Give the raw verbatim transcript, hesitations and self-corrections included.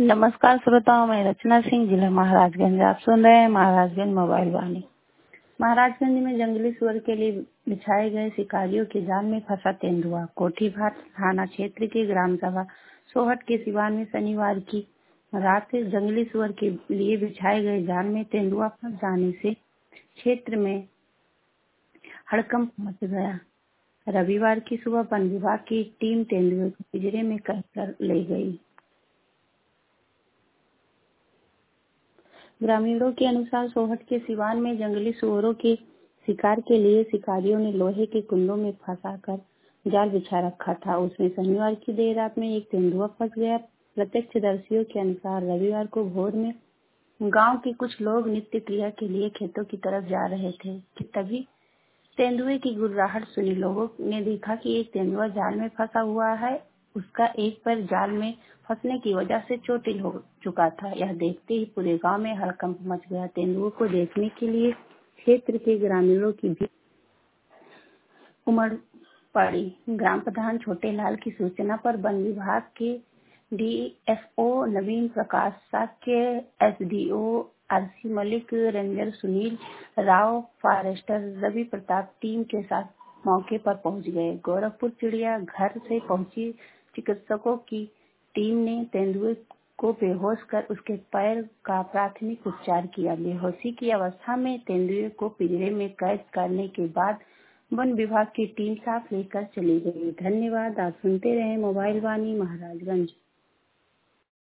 नमस्कार श्रोताओं, मैं रचना सिंह, जिला महाराजगंज। आप सुन रहे हैं महाराजगंज मोबाइल वाणी। महाराजगंज में जंगली सुअर के लिए बिछाए गए शिकारियों के जाल में फंसा तेंदुआ। कोठीभाट थाना क्षेत्र के ग्राम सभा सोहट के सिवान में शनिवार की रात जंगली सुअर के लिए बिछाए गए जाल में तेंदुआ फंस जाने से क्षेत्र में हड़कंप मच गया। रविवार की सुबह वन विभाग की टीम तेंदुए को पिंजरे में कैद कर ले गई। ग्रामीणों के अनुसार सोहट के सिवान में जंगली सुअरों के शिकार के लिए शिकारियों ने लोहे के कुंडों में फंसाकर जाल बिछा रखा था। उसमें शनिवार की देर रात में एक तेंदुआ फंस गया। प्रत्यक्षदर्शियों के अनुसार रविवार को भोर में गांव के कुछ लोग नित्य क्रिया के लिए खेतों की तरफ जा रहे थे कि तभी तेंदुए की गुर्राहट सुनी। लोगों ने देखा कि एक तेंदुआ जाल में फंसा हुआ है। उसका एक पैर जाल में फंसने की वजह से चोटिल हो चुका था। यह देखते ही पूरे गांव में हड़कंप मच गया। तेंदुए को देखने के लिए क्षेत्र के ग्रामीणों की भी उमड़ पड़ी। ग्राम प्रधान छोटे लाल की सूचना पर वन विभाग के डीएफओ नवीन प्रकाश, के SDO RC Malik, ranger Sunil Rao, forester Ravi Pratap team के साथ मौके पर पहुंच गए। गोरखपुर चिड़िया घर से पहुंची चिकित्सकों की टीम ने तेंदुए को बेहोश कर उसके पैर का प्राथमिक उपचार किया। बेहोशी की अवस्था में तेंदुए को पिंजरे में कैद करने के बाद वन विभाग की टीम साथ लेकर चली गई। धन्यवाद। आप सुनते रहे मोबाइल वाणी महाराजगंज।